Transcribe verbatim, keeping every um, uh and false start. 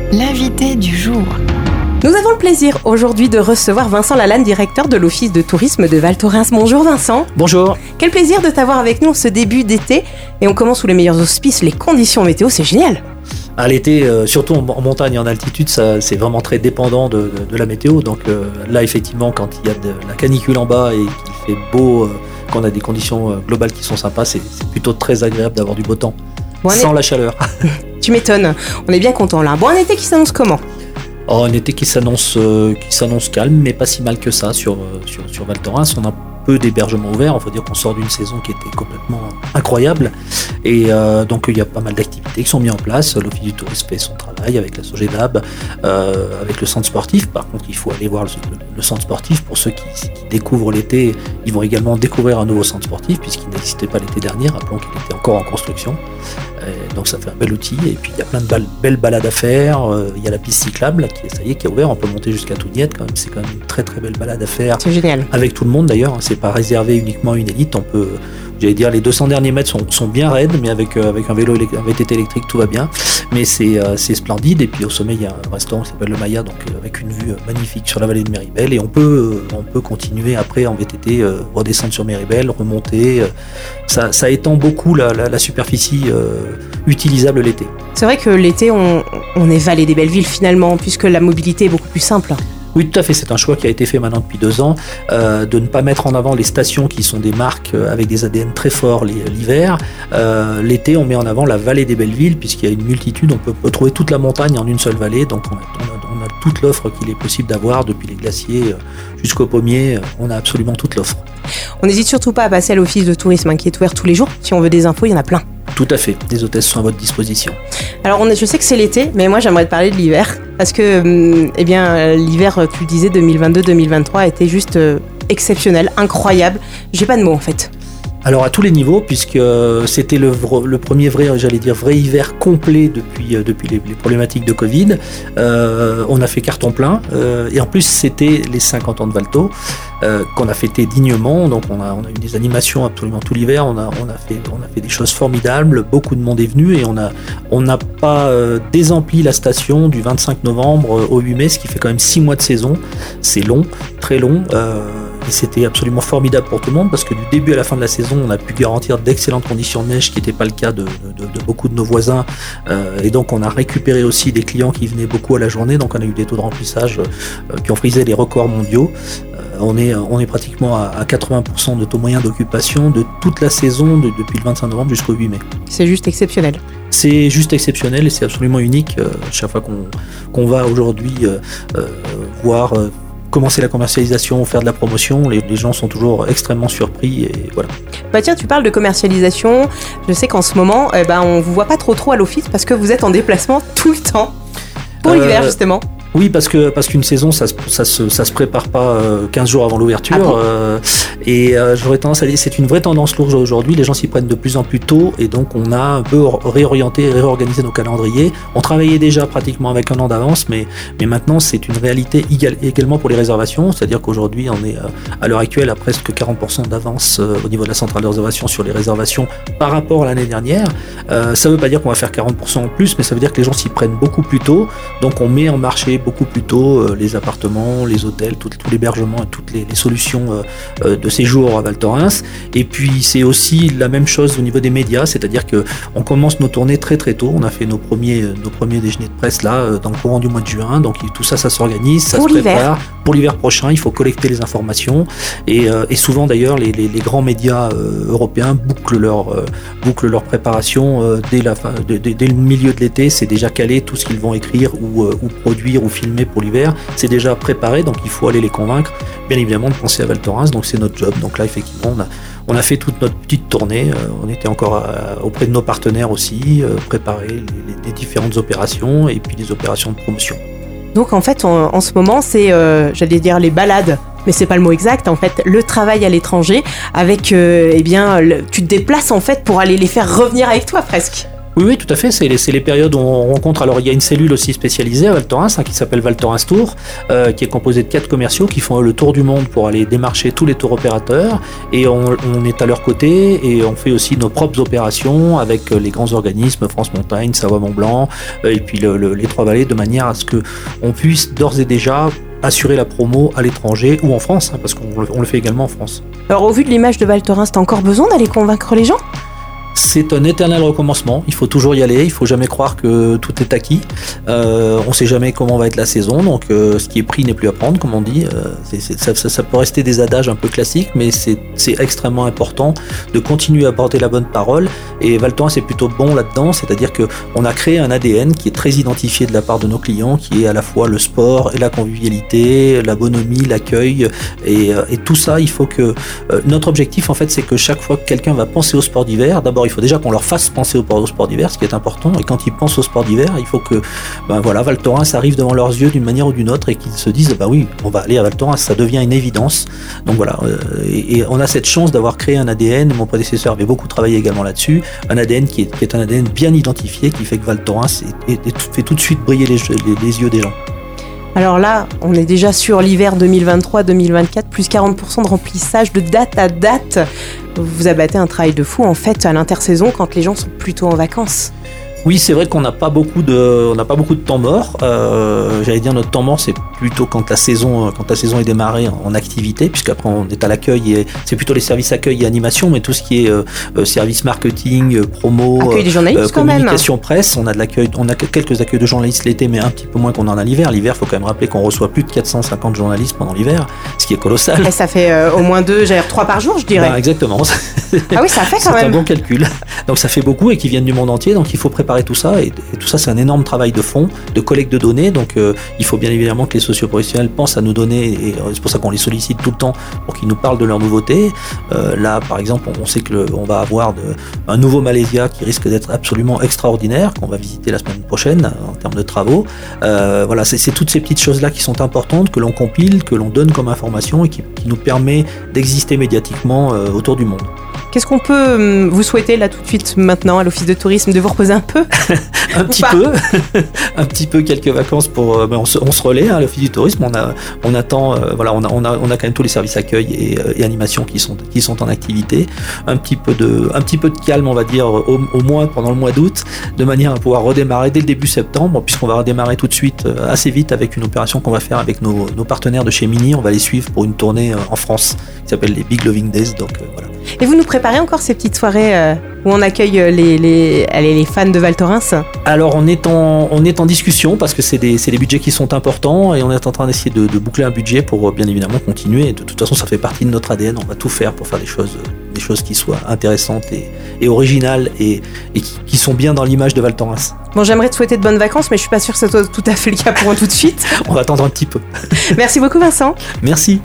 L'invité du jour. Nous avons le plaisir aujourd'hui de recevoir Vincent Lalanne, directeur de l'Office de tourisme de Val Thorens. Bonjour Vincent. Bonjour. Quel plaisir de t'avoir avec nous ce début d'été. Et on commence sous les meilleurs auspices, les conditions météo, c'est génial. À l'été, euh, surtout en, en montagne et en altitude, ça, c'est vraiment très dépendant de, de, de la météo. Donc euh, là, effectivement, quand il y a de la canicule en bas et qu'il fait beau, euh, qu'on a des conditions euh, globales qui sont sympas, c'est, c'est plutôt très agréable d'avoir du beau temps, bon, sans est... la chaleur. Tu m'étonnes, on est bien content là. Bon, un été qui s'annonce comment ? Oh, un été qui s'annonce, euh, qui s'annonce calme, mais pas si mal que ça sur, euh, sur, sur Val Thorens. On a peu d'hébergements ouverts, il faut dire qu'on sort d'une saison qui était complètement incroyable. Et euh, donc il y a pas mal d'activités qui sont mises en place. L'Office du tourisme fait son travail avec la Sogedab, euh, avec le centre sportif. Par contre, il faut aller voir le, le, le centre sportif. Pour ceux qui, qui découvrent l'été, ils vont également découvrir un nouveau centre sportif, puisqu'il n'existait pas l'été dernier. Rappelons qu'il était encore en construction. Et donc ça fait un bel outil. Et puis il y a plein de bal- belles balades à faire. Euh, il y a la piste cyclable là, qui, ça y est, qui est ouverte. On peut monter jusqu'à Tougnette. Quand même, c'est quand même une très très belle balade à faire. C'est génial. Avec tout le monde d'ailleurs. C'est pas réservé uniquement à une élite. On peut, j'allais dire, les deux cents derniers mètres sont, sont bien raides, mais avec, euh, avec un vélo, un V T T électrique, tout va bien. Mais c'est, euh, c'est splendide. Et puis au sommet, il y a un restaurant qui s'appelle le Maya, donc euh, avec une vue magnifique sur la vallée de Méribel. Et on peut, euh, on peut continuer après en V T T, euh, redescendre sur Méribel, remonter. Euh, ça, ça étend beaucoup la, la, la superficie euh, utilisable l'été. C'est vrai que l'été, on, on est vallée des belles villes finalement, puisque la mobilité est beaucoup plus simple. Oui, tout à fait. C'est un choix qui a été fait maintenant depuis deux ans, euh, de ne pas mettre en avant les stations qui sont des marques euh, avec des A D N très forts l'hiver. Euh, l'été, on met en avant la vallée des belles villes, puisqu'il y a une multitude. On peut retrouver toute la montagne en une seule vallée. Donc, on a, on a, on a toute l'offre qu'il est possible d'avoir, depuis les glaciers jusqu'aux pommiers. On a absolument toute l'offre. On n'hésite surtout pas à passer à l'Office de tourisme, hein, qui est ouvert tous les jours. Si on veut des infos, il y en a plein. Tout à fait, les hôtesses sont à votre disposition. Alors on est, je sais que c'est l'été, mais moi j'aimerais te parler de l'hiver, parce que eh bien, l'hiver, tu le disais, deux mille vingt-deux deux mille vingt-trois a été juste euh, exceptionnel, incroyable. J'ai pas de mots en fait. Alors à tous les niveaux, puisque c'était le, le premier vrai, j'allais dire vrai hiver complet depuis, depuis les, les problématiques de Covid. Euh, on a fait carton plein, euh, et en plus c'était les cinquante ans de Valto euh, qu'on a fêté dignement. Donc on a, on a eu des animations absolument tout l'hiver. On a, on a fait, on a fait des choses formidables. Beaucoup de monde est venu et on a, on n'a pas euh, désempli la station du vingt-cinq novembre au huit mai, ce qui fait quand même six mois de saison. C'est long, très long. Euh, Et c'était absolument formidable pour tout le monde parce que du début à la fin de la saison, on a pu garantir d'excellentes conditions de neige, ce qui n'était pas le cas de, de, de beaucoup de nos voisins. Euh, et donc, on a récupéré aussi des clients qui venaient beaucoup à la journée. Donc, on a eu des taux de remplissage euh, qui ont frisé les records mondiaux. Euh, on, est, on est pratiquement à, à quatre-vingts pour cent de taux moyen d'occupation de toute la saison, de, depuis le vingt-cinq novembre jusqu'au huit mai. C'est juste exceptionnel. C'est juste exceptionnel et c'est absolument unique. Euh, chaque fois qu'on, qu'on va aujourd'hui euh, euh, voir... Euh, commencer la commercialisation, faire de la promotion, les, les gens sont toujours extrêmement surpris et voilà. Bah tiens, tu parles de commercialisation, je sais qu'en ce moment, eh ben, on vous voit pas trop trop à l'office parce que vous êtes en déplacement tout le temps, pour euh, l'hiver justement. Oui, parce que parce qu'une saison, ça, ça, se, ça se prépare pas euh, quinze jours avant l'ouverture. Ah bon euh, et euh, j'aurais tendance à dire c'est une vraie tendance lourde aujourd'hui. Les gens s'y prennent de plus en plus tôt et donc on a un peu réorienté, réorganisé nos calendriers. On travaillait déjà pratiquement avec un an d'avance, mais mais maintenant c'est une réalité également pour les réservations. C'est-à-dire qu'aujourd'hui on est à l'heure actuelle à presque quarante pour cent d'avance euh, au niveau de la centrale de réservation sur les réservations par rapport à l'année dernière. Euh, ça veut pas dire qu'on va faire quarante pour cent en plus, mais ça veut dire que les gens s'y prennent beaucoup plus tôt. Donc on met en marché beaucoup plus tôt euh, les appartements, les hôtels, tout, tout l'hébergement et toutes les, les solutions euh, euh, de séjour à Val Thorens. Et puis c'est aussi la même chose au niveau des médias, c'est-à-dire que on commence nos tournées très très tôt. On a fait nos premiers nos premiers déjeuners de presse là euh, dans le courant du mois de juin. Donc tout ça, ça s'organise, ça pour se prépare. L'hiver. Pour l'hiver prochain, il faut collecter les informations et, euh, et souvent d'ailleurs les, les, les grands médias euh, européens bouclent leur euh, bouclent leur préparation euh, dès la fin, dès, dès le milieu de l'été. C'est déjà calé tout ce qu'ils vont écrire ou, euh, ou produire ou filmer pour l'hiver, c'est déjà préparé, donc il faut aller les convaincre, bien évidemment, de penser à Val Thorens, donc c'est notre job. Donc là, effectivement, on a, on a fait toute notre petite tournée, euh, on était encore à, auprès de nos partenaires aussi, euh, préparer les, les différentes opérations et puis les opérations de promotion. Donc en fait, en, en ce moment, c'est, euh, j'allais dire, les balades, mais c'est pas le mot exact, en fait, le travail à l'étranger, avec, euh, eh bien, le, tu te déplaces en fait pour aller les faire revenir avec toi presque. Oui, oui, tout à fait. C'est les, c'est les périodes où on rencontre. Alors, il y a une cellule aussi spécialisée à Val Thorens hein, qui s'appelle Val Thorens Tour, euh, qui est composée de quatre commerciaux qui font le tour du monde pour aller démarcher tous les tours opérateurs. Et on, on est à leur côté et on fait aussi nos propres opérations avec les grands organismes, France Montagne, Savoie Mont Blanc, euh, et puis le, le, les Trois-Vallées, de manière à ce que on puisse d'ores et déjà assurer la promo à l'étranger ou en France, hein, parce qu'on le, on le fait également en France. Alors, au vu de l'image de Val Thorens, t'as encore besoin d'aller convaincre les gens ? C'est un éternel recommencement, il faut toujours y aller, il faut jamais croire que tout est acquis, euh, on sait jamais comment va être la saison, donc euh, ce qui est pris n'est plus à prendre, comme on dit, euh, c'est, c'est, ça, ça, ça peut rester des adages un peu classiques, mais c'est, c'est extrêmement important de continuer à porter la bonne parole, et Val Thorens est plutôt bon là-dedans, c'est-à-dire qu'on a créé un A D N qui est très identifié de la part de nos clients, qui est à la fois le sport et la convivialité, la bonhomie, l'accueil, et, et tout ça, il faut que... Euh, notre objectif, en fait, c'est que chaque fois que quelqu'un va penser au sport d'hiver, d'abord il faut déjà qu'on leur fasse penser au sport d'hiver, ce qui est important, et quand ils pensent au sport d'hiver, il faut que ben voilà, Val Thorens arrive devant leurs yeux d'une manière ou d'une autre et qu'ils se disent bah oui, on va aller à Val Thorens, ça devient une évidence. Donc voilà, euh, et, et on a cette chance d'avoir créé un A D N, mon prédécesseur avait beaucoup travaillé également là-dessus, un A D N qui est, qui est un A D N bien identifié, qui fait que Val Thorens est, est, est, fait tout de suite briller les, les, les yeux des gens. Alors là, on est déjà sur l'hiver deux mille vingt-trois deux mille vingt-quatre, plus quarante pour cent de remplissage de date à date. Vous abattez un travail de fou en fait à l'intersaison quand les gens sont plutôt en vacances. Oui, c'est vrai qu'on n'a pas beaucoup de, on n'a pas beaucoup de temps mort. Euh, j'allais dire notre temps mort, c'est plutôt quand la saison, quand la saison est démarrée en activité, puisqu'après on est à l'accueil et c'est plutôt les services accueil et animation, mais tout ce qui est euh, service marketing, promo, accueil des journalistes euh, quand même. Communication presse, on a de l'accueil, on a quelques accueils de journalistes l'été, mais un petit peu moins qu'on en a l'hiver. L'hiver, faut quand même rappeler qu'on reçoit plus de quatre cent cinquante journalistes pendant l'hiver, ce qui est colossal. Et ça fait euh, au moins deux, j'allais dire trois par jour, je dirais. Ben, exactement. Ah oui, ça fait quand c'est même. C'est un bon calcul. Donc ça fait beaucoup et qui viennent du monde entier, donc il faut préparer tout ça et, et tout ça c'est un énorme travail de fond, de collecte de données, donc euh, il faut bien évidemment que les socioprofessionnels pensent à nous donner et euh, c'est pour ça qu'on les sollicite tout le temps pour qu'ils nous parlent de leurs nouveautés. Euh, là par exemple on sait que le, on va avoir de, un nouveau Malaysia qui risque d'être absolument extraordinaire, qu'on va visiter la semaine prochaine en termes de travaux. Euh, voilà, c'est, c'est toutes ces petites choses là qui sont importantes, que l'on compile, que l'on donne comme information et qui, qui nous permet d'exister médiatiquement euh, autour du monde. Qu'est-ce qu'on peut vous souhaiter là tout de suite maintenant à l'Office de tourisme, de vous reposer un peu? Un petit peu, un petit peu quelques vacances pour. Euh, ben on, se, on se relaie hein, à l'Office du tourisme. On a, on attend, euh, voilà, on a, on a, on a quand même tous les services accueil et, euh, et animation qui sont, qui sont en activité. Un petit peu de, un petit peu de calme, on va dire, au, au moins pendant le mois d'août, de manière à pouvoir redémarrer dès le début septembre, puisqu'on va redémarrer tout de suite euh, assez vite avec une opération qu'on va faire avec nos, nos partenaires de chez Mini. On va les suivre pour une tournée euh, en France qui s'appelle les Big Loving Days. Donc euh, voilà. Et vous nous préparez encore ces petites soirées euh, où on accueille les, les, allez, les fans de Val Thorens? Alors on est en, on est en discussion parce que c'est des, c'est des budgets qui sont importants et on est en train d'essayer de, de boucler un budget pour bien évidemment continuer. De toute façon ça fait partie de notre A D N, on va tout faire pour faire des choses, des choses qui soient intéressantes et, et originales et, et qui, qui sont bien dans l'image de Val Thorens. Bon, j'aimerais te souhaiter de bonnes vacances, mais je suis pas sûre que ce soit tout à fait le cas pour moi tout de suite. On va attendre un petit peu. Merci beaucoup Vincent. Merci.